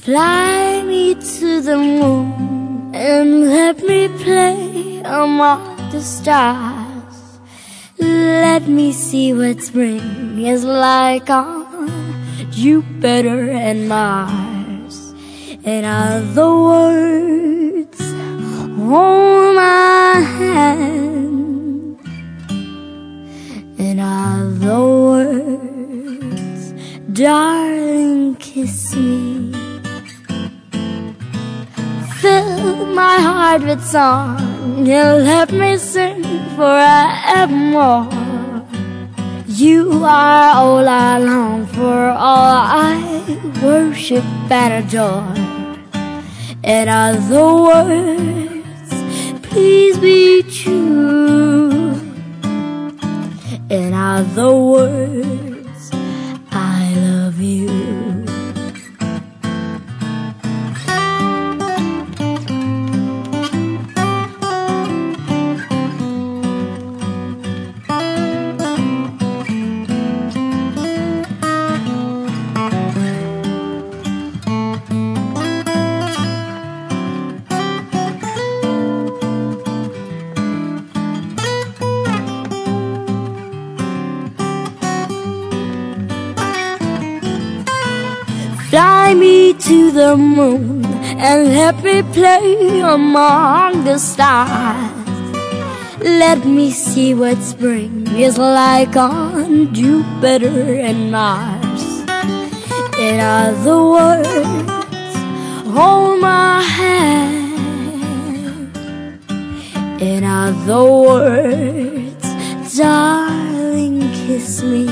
Fly me to the moon and let me play among the stars. Let me see what spring is like on Jupiter and Mars. In other words, hold my hand. In other words, darling, kiss me. Fill my heart with song and let me sing forevermore. You are all I long for, all I worship and adore. In other words, please be true. In other words, I love you. Fly me to the moon and let me play among the stars. Let me see what spring is like on Jupiter and Mars. In other words, hold my hand. In other words, darling, kiss me.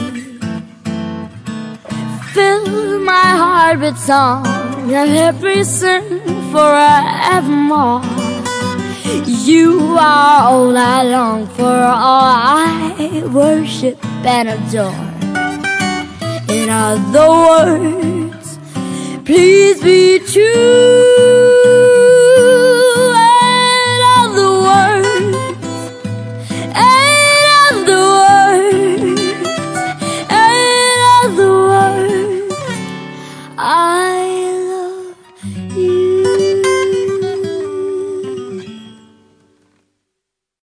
Fill my heart with song and let me sing forevermore. You are all I long for, all I worship and adore. In other words, please be true.